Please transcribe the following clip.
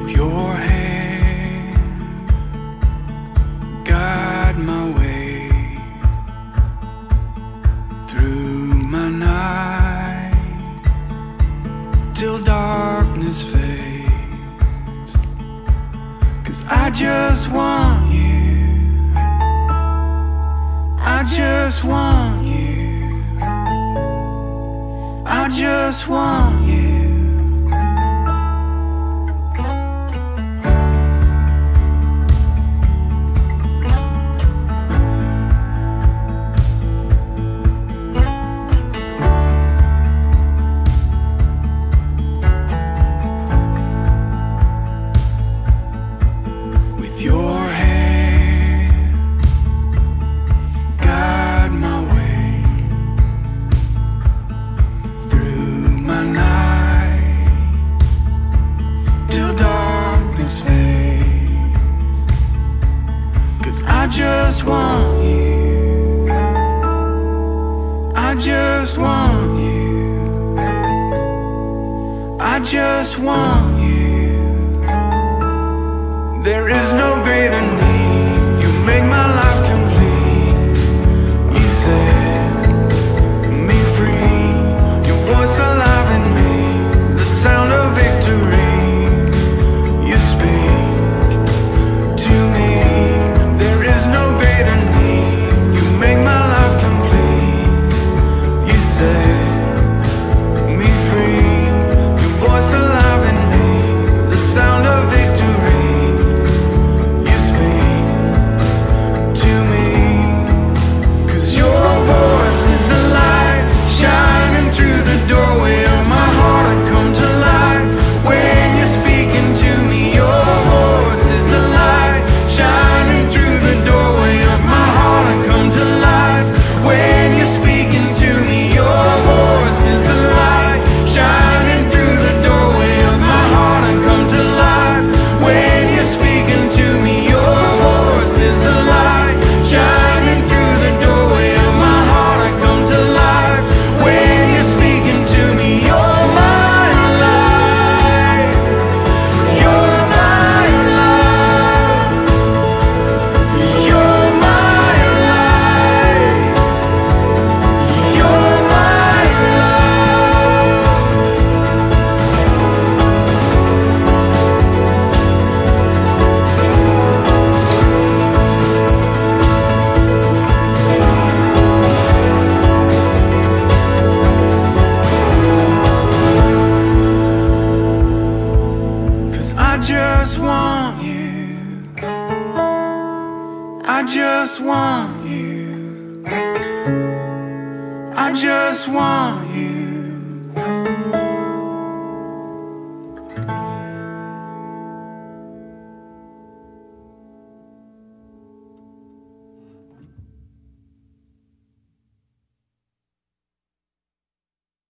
with your hand, guide my way through my night till darkness fades. 'Cause I just want you, I just want you, I just want you. Your hand, guide my way through my night till darkness fades. 'Cause I just want you, I just want you, I just want you. There is no greater need. You make my life complete. You set me free. Your voice alive in me, the sound of victory. You speak to me. There is no greater need. You make my life complete. You set me free. Your voice alive in me, the sound of victory. I just want you, I just want you, I just want you.